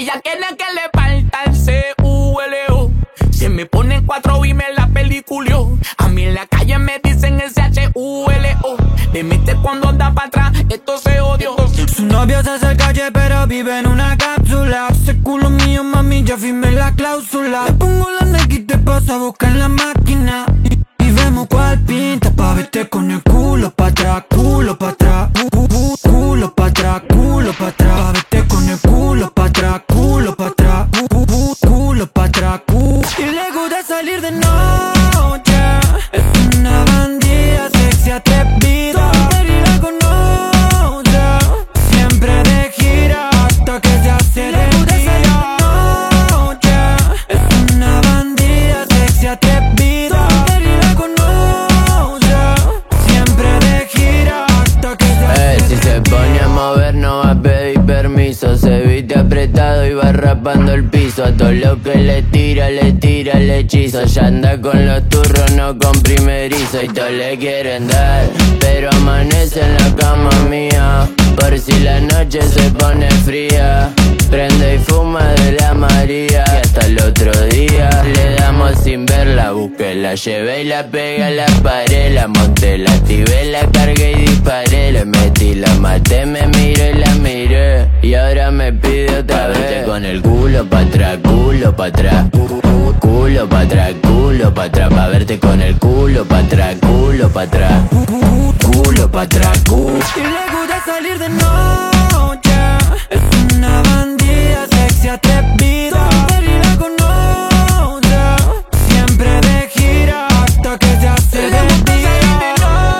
Ella quiere que le falta el C-U-L-O. Se me ponen 4 y me la peliculió. A mí en la calle me dicen S-H-U-L-O. Le mete cuando anda para atrás, esto se odió. Su novio se hace calle pero vive en una cápsula. Ese culo mío, mami, ya firmé la cláusula. Te pongo la Nike y te paso a buscar en la máquina. Y vemos cuál pinta pa' verte con el culo pa' atrás, culo pa' atrás, culo pa' atrás, culo pa' atrás. Pa' verte con el culo pa' atrás, culo pa' atrás, culo pa' atrás, Y le gusta salir de noche. Es una bandida sexy atrevida. Y la conoce siempre de gira hasta que se hace de día. Noche. Es una bandida sexy atrevida. Y la conoce siempre de gira hasta que se hace Si se pone a mover no va a pedir permiso. Se viste apretado y va rapando el piso. A todo lo que le tira el hechizo. Ya anda con los turros, no con primerizo. Y todos le quieren dar, pero amanece en la cama mía. Por si la noche se pone fría, prende y fuma de la María. Y hasta el otro día le damos sin verla. Busqué, la llevé y la pegué a la pared. La monté, la activé, la cargué y disparé. Le metí, la maté, me miré y la miré. Y ahora me pide otra vez. Con el culo pa' atrás, culo pa' atrás, culo pa' atrás, culo pa' atrás. Pa' verte con el culo pa' atrás, culo pa' atrás, culo pa' atrás, Y le gusta salir de noche. Es una bandida sexy atrevida. Y la conoce siempre de gira hasta que se hace de día.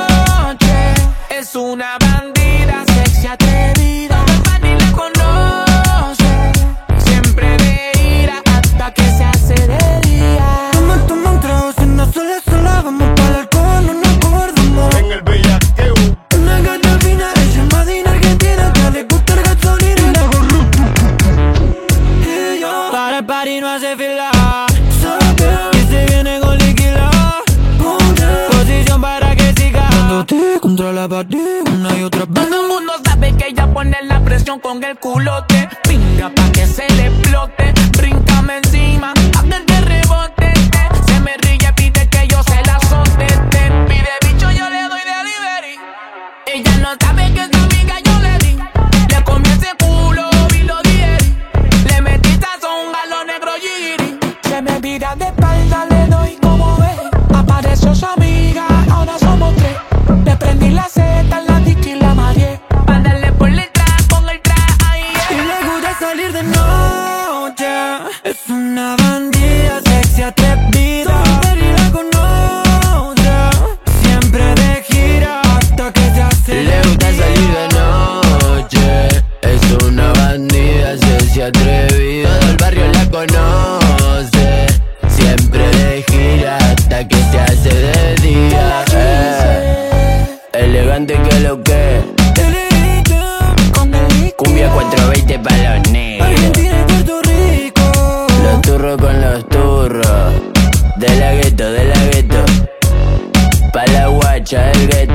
Es una bandida sexy atrevida. Y la conoce siempre de ira hasta que se hace de día. Toma un trago, si no sola, vamos para el alcohol, no nos acordamos. En el bellaqueo. Una gata fina, ella es más de Argentina, que le gusta el gasolina y la gorra. Y yo, para el party no hace fila. Y se viene con liquila. Posición para que siga dándote contra la pared una y otra vez. Todo el mundo sabe que ella pone la presión con el culote. Pinga pa' que se le explote. Bríncame encima, haz que te rebote. Se me ríe, pide que yo se la azote. Pide bicho, yo le doy delivery. Ella no sabe que esa amiga yo le di. Le comí ese culo y lo digerí. Le metí sazón a lo negro giri. Se me vira de espalda, le doy como ve. Apareció su amiga, ahora somos 3. Le prendí la seta, la dicha y la mareé. Pa' darle por detrás con el traje. Y le gusta salir de noche. Es una bandida sexy atrevida. Y la conoce siempre de gira hasta que se hace Le gusta salir de noche. Es una bandida sexy atrevida. Todo el barrio la conoce. Siempre de gira hasta que se hace de día. Elegante que lo que. Cumbia 420 pa' los negros. Argentina y Puerto Rico. Los turros con los turros. De la gueto. Pa' la guacha del gueto.